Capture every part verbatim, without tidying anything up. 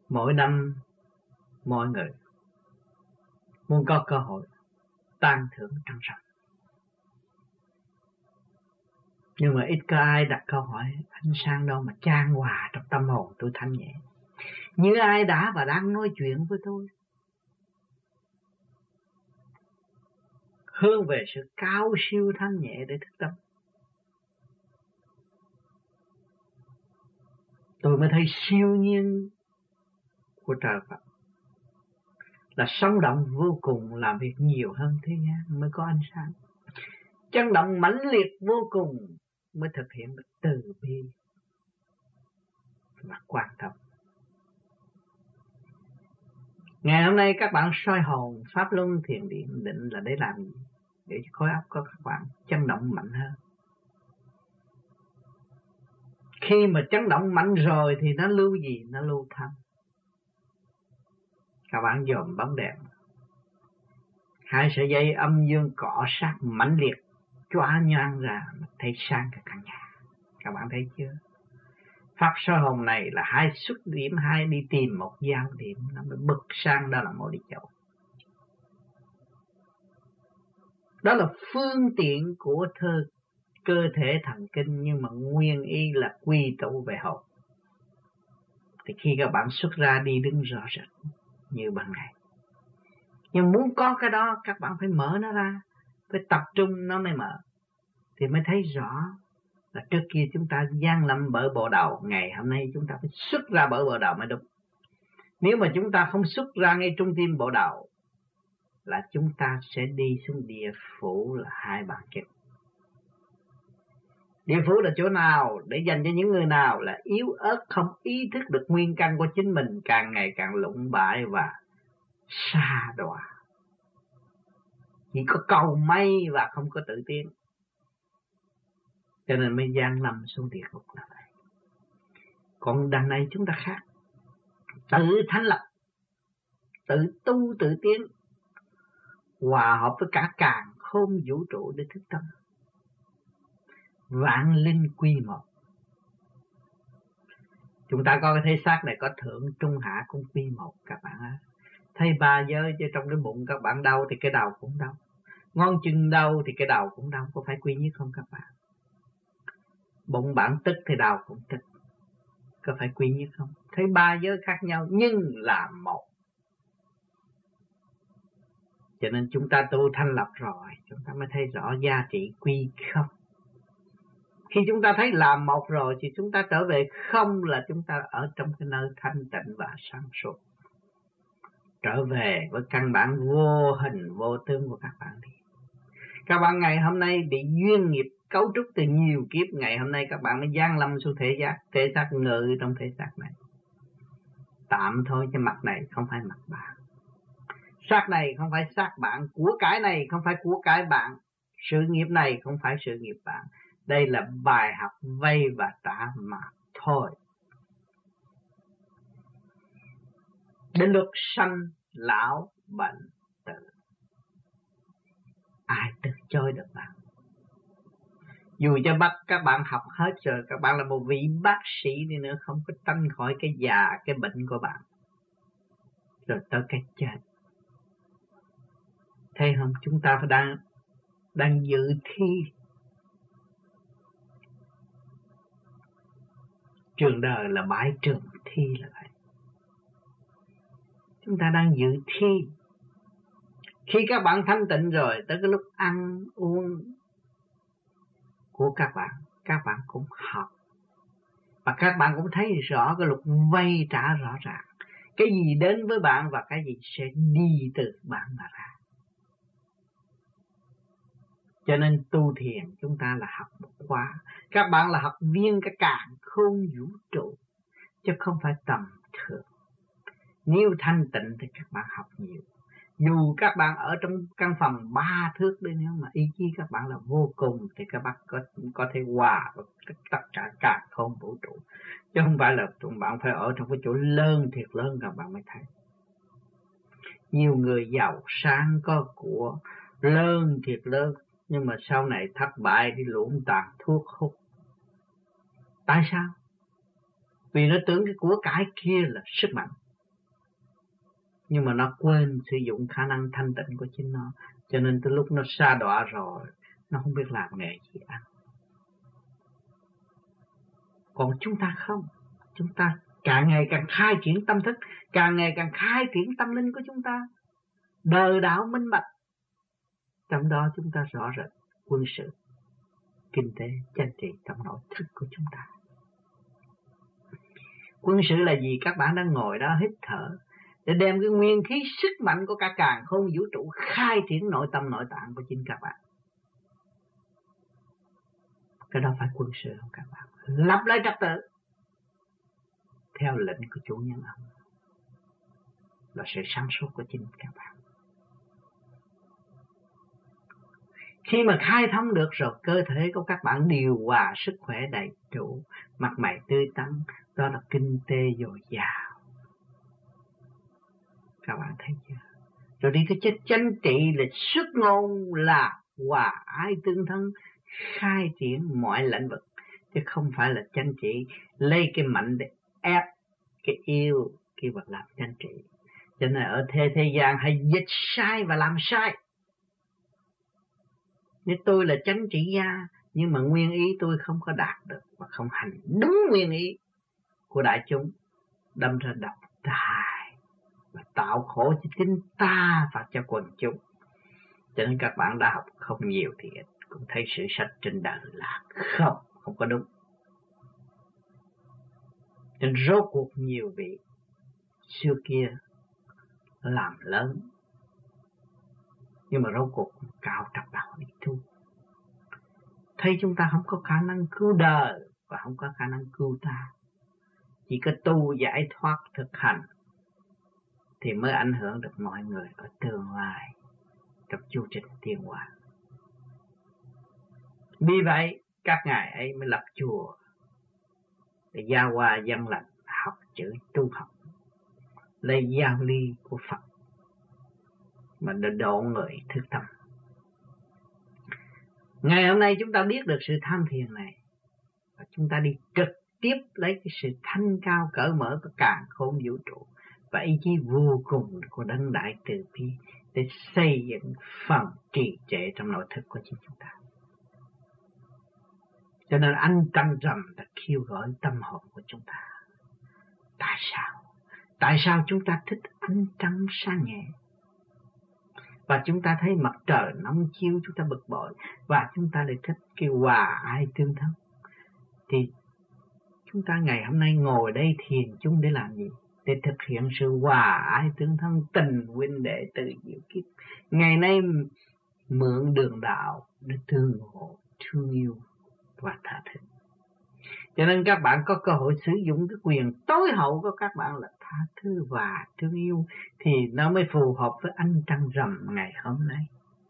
Mỗi năm mọi người muốn có cơ hội tan thưởng trăng rằm, nhưng mà ít có ai đặt câu hỏi ánh sáng đâu mà chan hòa trong tâm hồn tôi thanh nhẹ, như ai đã và đang nói chuyện với tôi, hướng về sự cao siêu thanh nhẹ để thức tâm. Tôi mới thấy siêu nhiên của trời Phật là sống động vô cùng, làm việc nhiều hơn thế gian mới có ánh sáng. Chấn động mãnh liệt vô cùng mới thực hiện được từ bi và quan tâm. Ngày hôm nay các bạn soi hồn Pháp Luân Thiền Điện định là để làm gì? Để cho khối óc của các bạn chấn động mạnh hơn. Khi mà chấn động mạnh rồi thì nó lưu gì? Nó lưu thanh. Các bạn dòm bóng đèn, hai sợi dây âm dương cọ sát mãnh liệt chóa nhoáng ra thấy sáng cả căn nhà. Các bạn thấy chưa? Pháp soi hồn này là hai xuất điểm, hai đi tìm một giao điểm, nó mới bực sang đó là mối đi châu. Đó là phương tiện của thơ cơ thể thần kinh, nhưng mà nguyên y là quy tụ về hồn. Thì khi các bạn xuất ra đi đứng rõ rệt như ban ngày. Nhưng muốn có cái đó các bạn phải mở nó ra, phải tập trung nó mới mở, thì mới thấy rõ là trước kia chúng ta gian lâm bởi bộ đầu, ngày hôm nay chúng ta phải xuất ra bởi bộ đầu mới đúng. Nếu mà chúng ta không xuất ra ngay trung tim bộ đầu là chúng ta sẽ đi xuống địa phủ là hai bàn kết. Địa phủ là chỗ nào? Để dành cho những người nào là yếu ớt, không ý thức được nguyên căn của chính mình, càng ngày càng lụng bại và xa đọa, chỉ có cầu may và không có tự tiến, cho nên mới gian lâm xuống địa ngục là vậy. Còn đằng này chúng ta khác, tự thanh lập, tự tu tự tiến, hòa hợp với cả càn khôn vũ trụ để thức tâm. Vạn linh quy một. Chúng ta có cái thể xác này có thượng trung hạ cũng quy một các bạn ạ. Thấy ba giới chứ trong cái bụng các bạn đau thì cái đầu cũng đau, ngón chân đau thì cái đầu cũng đau, có phải quy nhất không các bạn? Bụng bạn tức thì đầu cũng tức, có phải quy nhất không? Thấy ba giới khác nhau nhưng là một. Cho nên chúng ta tu thanh lập rồi, chúng ta mới thấy rõ giá trị quy không. Khi chúng ta thấy là một rồi thì chúng ta trở về không, là chúng ta ở trong cái nơi thanh tịnh và sáng suốt. Trở về với căn bản vô hình vô tướng của các bạn đi. Các bạn ngày hôm nay bị duyên nghiệp cấu trúc từ nhiều kiếp, ngày hôm nay các bạn mới giáng lâm xuống thể xác, thể xác ngự trong thể xác này. Tạm thôi, cái mặt này không phải mặt bạn, xác này không phải xác bạn, của cải này không phải của cải bạn, sự nghiệp này không phải sự nghiệp bạn. Đây là bài học vay và trả mà thôi. Đến lúc sanh lão bệnh tử, ai từ chối được bạn? Dù cho bắt các bạn học hết rồi, các bạn là một vị bác sĩ đi nữa, không có tránh khỏi cái già, cái bệnh của bạn, rồi tới cái chết. Thấy không? Chúng ta phải đang đang dự thi. Trường đời là bãi trường thi là vậy. Chúng ta đang dự thi. Khi các bạn thanh tịnh rồi, tới cái lúc ăn uống của các bạn, các bạn cũng học. Và các bạn cũng thấy rõ cái luật vay trả rõ ràng. Cái gì đến với bạn và cái gì sẽ đi từ bạn mà ra. Cho nên tu thiền chúng ta là học một khóa. Các bạn là học viên cái càn khôn vũ trụ, chứ không phải tầm thường. Nếu thanh tịnh thì các bạn học nhiều. Dù các bạn ở trong căn phòng ba thước đi, nếu mà ý chí các bạn là vô cùng thì các bạn có, có thể hòa với tất cả càn khôn vũ trụ. Chứ không phải là các bạn phải ở trong cái chỗ lớn thiệt lớn các bạn mới thấy. Nhiều người giàu sang có của lớn thiệt lớn, nhưng mà sau này thất bại thì lũng tàn thuốc hút. Tại sao? Vì nó tưởng cái của cải kia là sức mạnh. Nhưng mà nó quên sử dụng khả năng thanh tịnh của chính nó, cho nên tới lúc nó sa đọa rồi nó không biết làm nghề gì ăn. Còn chúng ta không, chúng ta càng ngày càng khai triển tâm thức, càng ngày càng khai triển tâm linh của chúng ta, đời đạo minh bạch. Trong đó chúng ta rõ rệt quân sự, kinh tế, chính trị trong nội thức của chúng ta. Quân sự là gì? Các bạn đang ngồi đó hít thở để đem cái nguyên khí sức mạnh của cả càn khôn vũ trụ khai triển nội tâm nội tạng của chính các bạn. Cái đó phải quân sự không các bạn? Lập lại trật tự theo lệnh của chủ nhân ông, là sự sáng suốt của chính các bạn. Khi mà khai thông được rồi, cơ thể của các bạn điều hòa, sức khỏe đầy đủ, mặt mày tươi tắn, đó là kinh tế dồi dào. Các bạn thấy chưa? Rồi đi cái chất chánh trị là xuất ngôn, là hòa ái tương thân, khai triển mọi lĩnh vực, chứ không phải là chánh trị lấy cái mạnh để ép cái yêu cái vật làm chánh trị. Cho nên ở thế thế gian hay dịch sai và làm sai. Nếu tôi là chánh trị gia nhưng mà nguyên ý tôi không có đạt được và không hành đúng nguyên ý của đại chúng, đâm ra độc tài và tạo khổ cho chính ta và cho quần chúng. Cho nên các bạn đã học không nhiều thì cũng thấy sự sách trên đời là không, không có đúng. Nên rốt cuộc nhiều vị xưa kia làm lớn, nhưng mà rốt cuộc cao trọc đạo đi tu. Thấy chúng ta không có khả năng cứu đời và không có khả năng cứu ta, chỉ có tu giải thoát thực hành thì mới ảnh hưởng được mọi người ở tương lai trong chu trình tiến hóa. Vì vậy các ngài ấy mới lập chùa để giao hòa dân lành, học chữ tu học, lấy giáo lý của Phật mà để độ người thức tâm. Ngày hôm nay chúng ta biết được sự tham thiền này, và chúng ta đi trực tiếp lấy cái sự thanh cao cởi mở của càn khôn vũ trụ và ý chí vô cùng của đấng đại từ bi để xây dựng phần trì trệ trong nội thức của chính chúng ta. Cho nên anh trăng rằm đã kêu gọi tâm hồn của chúng ta. Tại sao? Tại sao chúng ta thích ánh trăng sáng nhẹ? Và chúng ta thấy mặt trời nóng chiếu chúng ta bực bội, và chúng ta lại thích cái hòa ái tương thân. Thì chúng ta ngày hôm nay ngồi đây thiền chung để làm gì? Để thực hiện sự hòa ái tương thân, tình huynh đệ từ diệu kiếp. Ngày nay mượn đường đạo để thương hộ, thương yêu và tha thứ. Cho nên các bạn có cơ hội sử dụng cái quyền tối hậu của các bạn là tha thứ và thương yêu, thì nó mới phù hợp với ánh trăng rằm ngày hôm nay.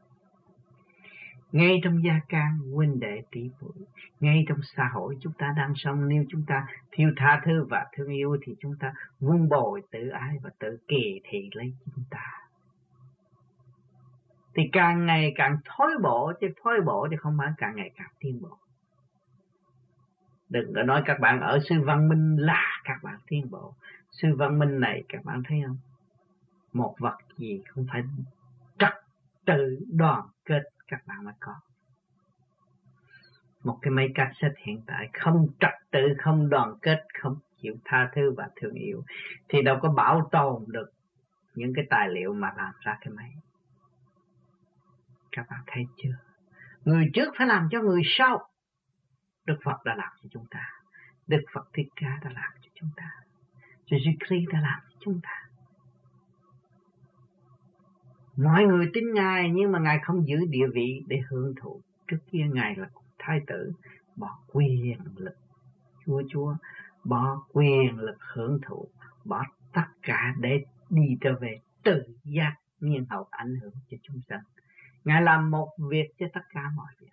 Ngay trong gia can huynh đệ tỷ muội, ngay trong xã hội chúng ta đang sống, nếu chúng ta thiếu tha thứ và thương yêu thì chúng ta vun bồi tự ái và tự kỳ thị lấy chúng ta, thì càng ngày càng thối bộ, chứ thối bộ chứ không phải càng ngày càng tiến bộ. Đừng có nói các bạn ở sư văn minh là các bạn tiến bộ. Sư văn minh này các bạn thấy không? Một vật gì không phải trật tự đoàn kết các bạn mới có. Một cái máy cassette hiện tại không trật tự, không đoàn kết, không chịu tha thứ và thương yêu thì đâu có bảo tồn được những cái tài liệu mà làm ra cái máy. Các bạn thấy chưa? Người trước phải làm cho người sau. Đức Phật đã làm cho chúng ta, Đức Phật Thích Ca đã làm cho chúng ta, Jesus Christ đã làm cho chúng ta. Mọi người tin Ngài nhưng mà Ngài không giữ địa vị để hưởng thụ. Trước kia Ngài là thái tử, bỏ quyền lực chúa chúa, bỏ quyền lực hưởng thụ, bỏ tất cả để đi trở về tự giác nhiên hậu ảnh hưởng cho chúng sanh. Ngài làm một việc cho tất cả mọi việc.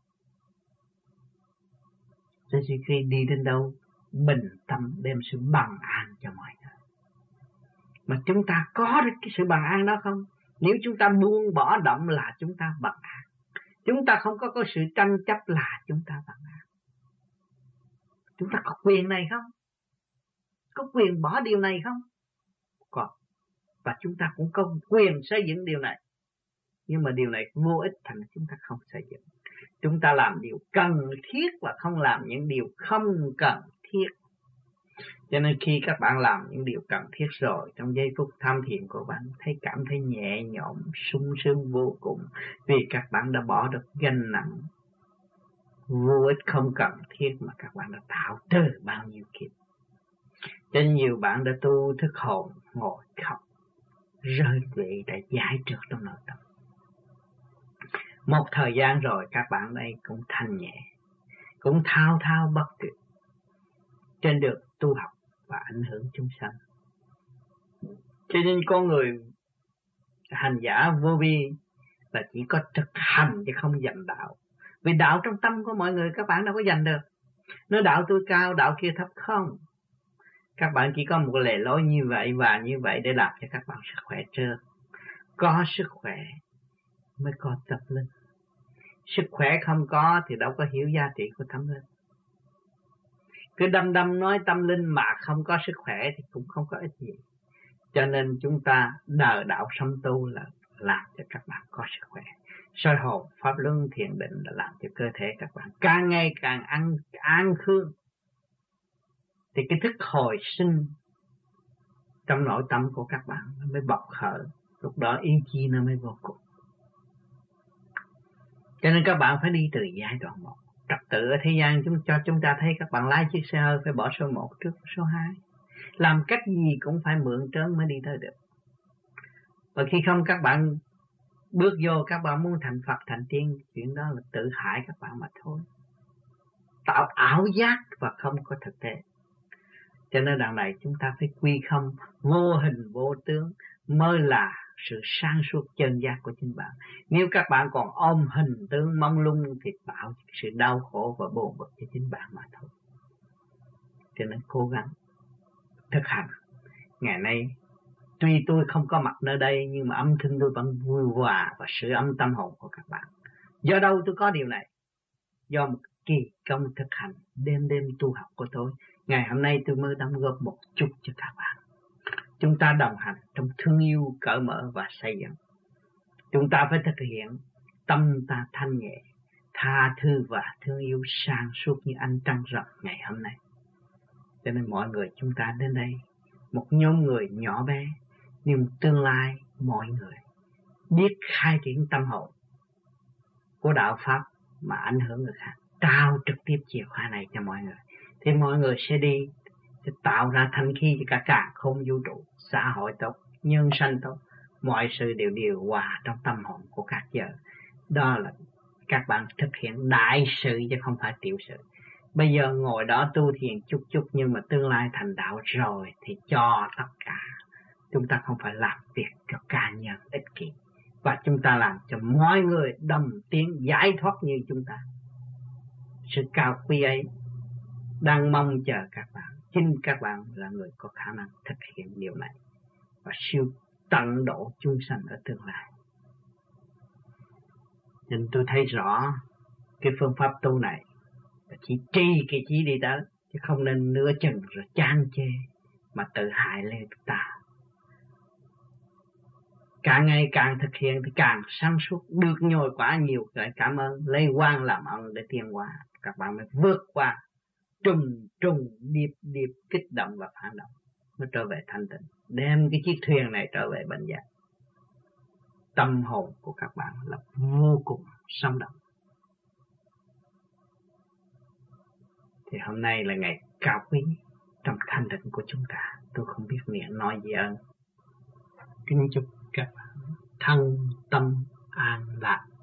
Jesus Christ đi đến đâu bình tâm đem sự bằng an cho mọi người. Mà chúng ta có được cái sự bằng an đó không? Nếu chúng ta buông bỏ động là chúng ta bằng an. Chúng ta không có, có sự tranh chấp là chúng ta bằng an. Chúng ta có quyền này không? Có quyền bỏ điều này không? Có. và chúng ta cũng có quyền xây dựng điều này. Nhưng mà điều này vô ích thành chúng ta không xây dựng. Chúng ta làm điều cần thiết và không làm những điều không cần thiết. Cho nên khi các bạn làm những điều cần thiết rồi, trong giây phút tham thiền của bạn thấy cảm thấy nhẹ nhõm, sung sướng vô cùng, vì các bạn đã bỏ được gánh nặng vô ích không cần thiết mà các bạn đã tạo từ bao nhiêu kiếp. Cho nên nhiều bạn đã tu thức hồn, ngồi khóc, rơi lệ đã giải trượt trong nội tâm. Một thời gian rồi các bạn đây cũng thanh nhẹ, cũng thao thao bất tuyệt trên đường tu học và ảnh hưởng chúng sanh. Cho nên con người hành giả vô vi là chỉ có thực hành chứ không dành đạo. Vì đạo trong tâm của mọi người các bạn đâu có dành được. Nói đạo tôi cao, đạo kia thấp không. Các bạn chỉ có một lề lối như vậy và như vậy để làm cho các bạn sức khỏe trơn. Có sức khỏe mới có tâm linh. Sức khỏe không có thì đâu có hiểu giá trị của tâm linh. Cứ đâm đâm nói tâm linh mà không có sức khỏe thì cũng không có ích gì. Cho nên chúng ta đời đạo sống tu là làm cho các bạn có sức khỏe. Soi hồn, pháp luân, thiền định là làm cho cơ thể các bạn càng ngày càng an, an khương. Thì cái thức hồi sinh trong nội tâm của các bạn nó mới bộc khởi. Lúc đó ý chí nó mới vô cùng. Cho nên các bạn phải đi từ giai đoạn một. Trật tự ở thế gian chúng cho chúng ta thấy các bạn lái chiếc xe hơi phải bỏ số một trước số hai. Làm cách gì cũng phải mượn trớn mới đi tới được. Và khi không các bạn bước vô, các bạn muốn thành Phật thành tiên, chuyện đó là tự hại các bạn mà thôi. Tạo ảo giác và không có thực tế. Cho nên đằng này chúng ta phải quy không, vô hình vô tướng mới là sự sáng suốt chân giác của chính bạn. Nếu các bạn còn ôm hình tướng mông lung thì tạo sự đau khổ và buồn bực cho chính bạn mà thôi. Cho nên cố gắng thực hành. Ngày nay tuy tôi không có mặt nơi đây nhưng mà âm thanh tôi vẫn vui hòa và sưởi ấm tâm hồn của các bạn. Do đâu tôi có điều này? Do một kỳ công thực hành đêm đêm tu học của tôi. Ngày hôm nay tôi mới đóng góp một chút cho các bạn. Chúng ta đồng hành trong thương yêu, cởi mở và xây dựng. Chúng ta phải thực hiện tâm ta thanh nhẹ, tha thứ và thương yêu sáng suốt như ánh trăng rộng ngày hôm nay. Cho nên mọi người chúng ta đến đây, một nhóm người nhỏ bé, nhưng tương lai mọi người biết khai triển tâm hồn của đạo Pháp mà ảnh hưởng người khác, trao trực tiếp chìa khóa này cho mọi người. Thì mọi người sẽ đi, sẽ tạo ra thanh khí cho cả càn khôn vũ trụ, xã hội tốt, nhân sanh tốt, mọi sự đều điều hòa trong tâm hồn của các giờ. Đó là các bạn thực hiện đại sự chứ không phải tiểu sự. Bây giờ ngồi đó tu thiền chút chút nhưng mà tương lai thành đạo rồi thì cho tất cả. Chúng ta không phải làm việc cho cá nhân ích kỷ, và chúng ta làm cho mọi người đồng tiến giải thoát như chúng ta. Sự cao quý ấy đang mong chờ các bạn. Chính các bạn là người có khả năng thực hiện điều này và siêu tận độ chúng sanh ở tương lai. Nên tôi thấy rõ cái phương pháp tu này là chỉ tri cái chỉ đi tới, chứ không nên nửa chừng rồi chán chê mà tự hại lên ta. Càng ngày càng thực hiện thì càng sáng suốt, được nhồi quả nhiều. Rồi cảm ơn, lấy quan làm ơn để tiến hóa. Các bạn mới vượt qua trùng trùng điệp điệp kích động và phản động, mới trở về thanh tịnh, đem cái chiếc thuyền này trở về bên giác. Tâm hồn của các bạn là vô cùng sống động. Thì hôm nay là ngày cao quý trong thanh tịnh của chúng ta. Tôi không biết miệng nói gì ơn. Kính chúc các bạn thân tâm an lạc.